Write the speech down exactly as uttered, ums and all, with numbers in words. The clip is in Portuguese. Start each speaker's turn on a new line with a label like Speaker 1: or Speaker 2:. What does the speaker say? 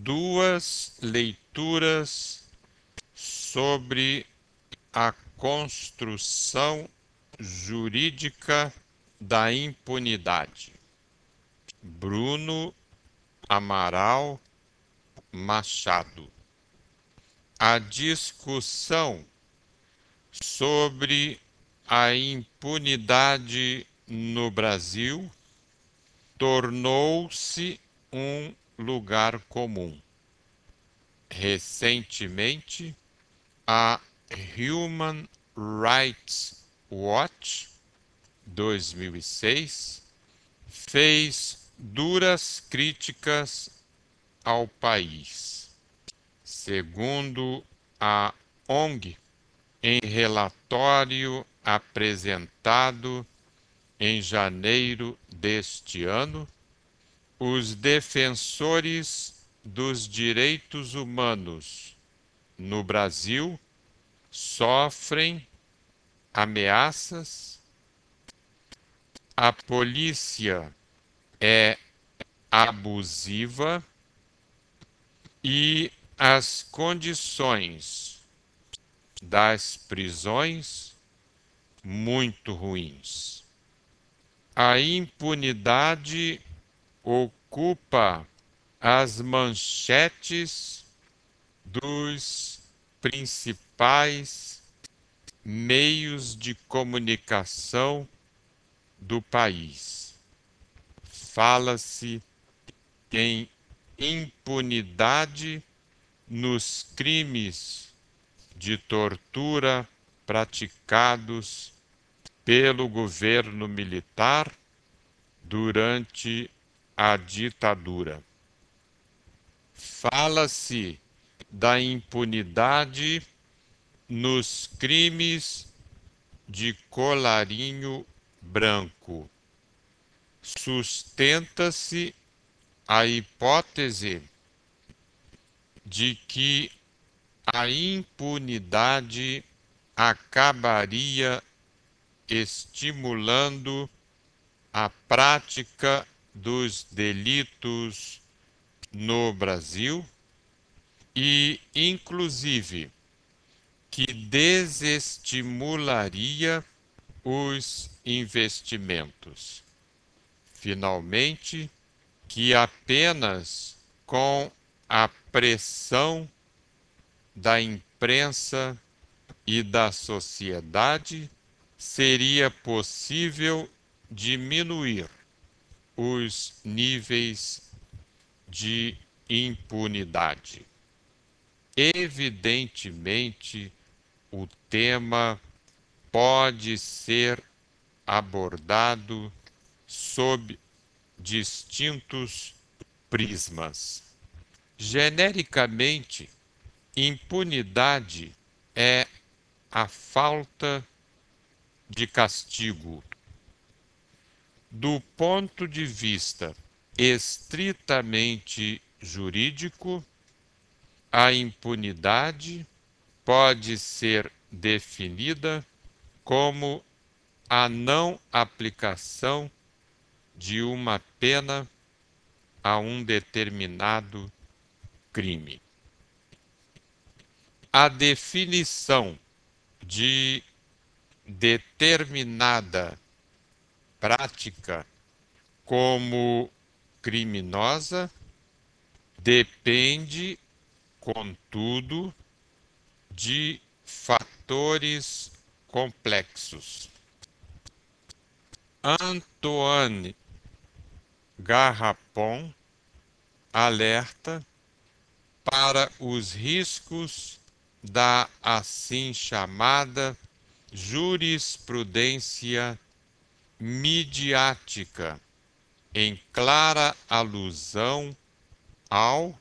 Speaker 1: duas leituras sobre a construção jurídica da impunidade. Bruno Amaral Machado. A discussão sobre a impunidade no Brasil tornou-se um lugar comum. Recentemente, a Human Rights Watch dois mil e seis fez duras críticas ao país. Segundo a O N G, em relatório apresentado em janeiro deste ano, os defensores dos direitos humanos no Brasil sofrem ameaças, a polícia é abusiva e as condições das prisões muito ruins. A impunidade ocupa as manchetes dos principais meios de comunicação do país. Fala-se em impunidade nos crimes de tortura praticados pelo governo militar durante a ditadura. Fala-se da impunidade nos crimes de colarinho branco. Sustenta-se a hipótese de que a impunidade acabaria estimulando a prática dos delitos no Brasil e, inclusive, que desestimularia os investimentos. Finalmente, que apenas com a pressão da imprensa e da sociedade seria possível diminuir os níveis de impunidade. Evidentemente, o tema pode ser abordado sob distintos prismas. Genericamente, impunidade é a falta de castigo. Do ponto de vista estritamente jurídico, a impunidade pode ser definida como a não aplicação de uma pena a um determinado crime. A definição de determinada prática como criminosa depende, contudo, de fatores complexos. Antoine Garrapon alerta para os riscos da assim chamada jurisprudência midiática, em clara alusão ao